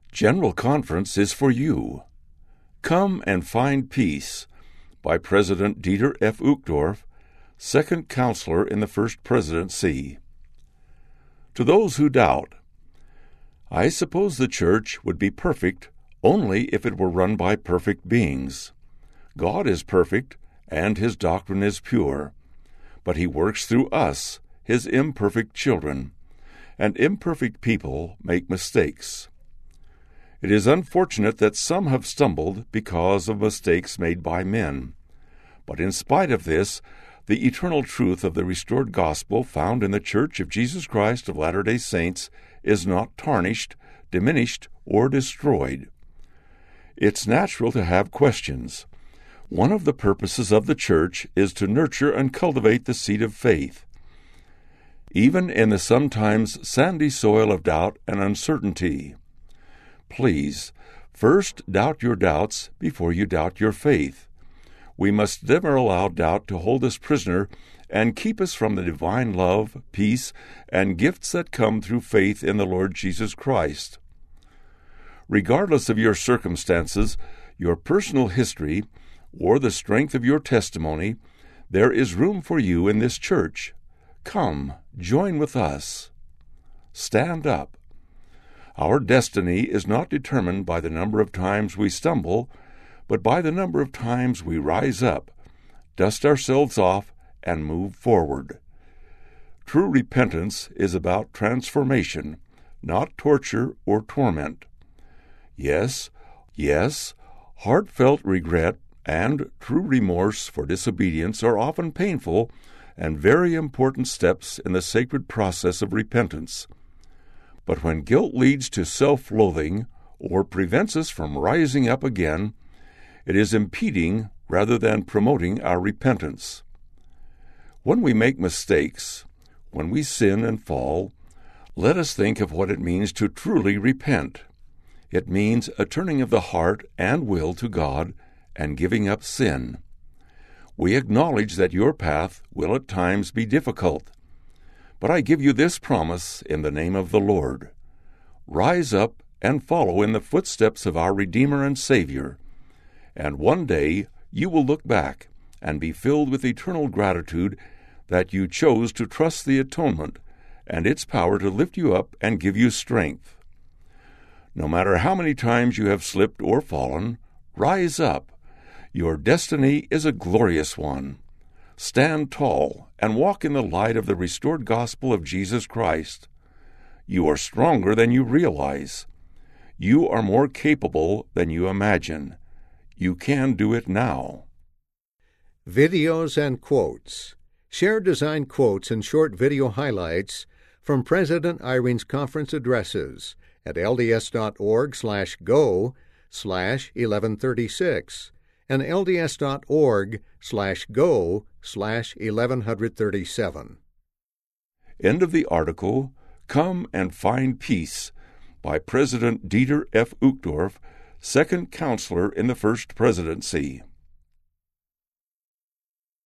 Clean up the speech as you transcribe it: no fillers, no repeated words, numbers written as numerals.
General Conference is for you. Come and Find Peace by President Dieter F. Uchtdorf, second counselor in the First Presidency. To those who doubt, I suppose the church would be perfect only if it were run by perfect beings. God is perfect, and His doctrine is pure, but He works through us, His imperfect children, and imperfect people make mistakes. It is unfortunate that some have stumbled because of mistakes made by men. But in spite of this, the eternal truth of the restored gospel found in the Church of Jesus Christ of Latter-day Saints is not tarnished, diminished, or destroyed. It's natural to have questions. One of the purposes of the Church is to nurture and cultivate the seed of faith. Even in the sometimes sandy soil of doubt and uncertainty. Please, first doubt your doubts before you doubt your faith. We must never allow doubt to hold us prisoner and keep us from the divine love, peace, and gifts that come through faith in the Lord Jesus Christ. Regardless of your circumstances, your personal history, or the strength of your testimony, there is room for you in this church. Come, join with us. Stand up. Our destiny is not determined by the number of times we stumble, but by the number of times we rise up, dust ourselves off, and move forward. True repentance is about transformation, not torture or torment. Yes, heartfelt regret and true remorse for disobedience are often painful and very important steps in the sacred process of repentance. But when guilt leads to self-loathing or prevents us from rising up again, it is impeding rather than promoting our repentance. When we make mistakes, when we sin and fall, let us think of what it means to truly repent. It means a turning of the heart and will to God and giving up sin. We acknowledge that your path will at times be difficult, but I give you this promise in the name of the Lord. Rise up and follow in the footsteps of our Redeemer and Savior, and one day you will look back and be filled with eternal gratitude that you chose to trust the atonement and its power to lift you up and give you strength. No matter how many times you have slipped or fallen, rise up. Your destiny is a glorious one. Stand tall and walk in the light of the restored gospel of Jesus Christ. You are stronger than you realize. You are more capable than you imagine. You can do it now. Videos and quotes. Share design quotes and short video highlights from President Eyring's conference addresses at lds.org/go/1136 and lds.org/go/1137. End of the article, Come and Find Peace, by President Dieter F. Uchtdorf, second counselor in the First Presidency.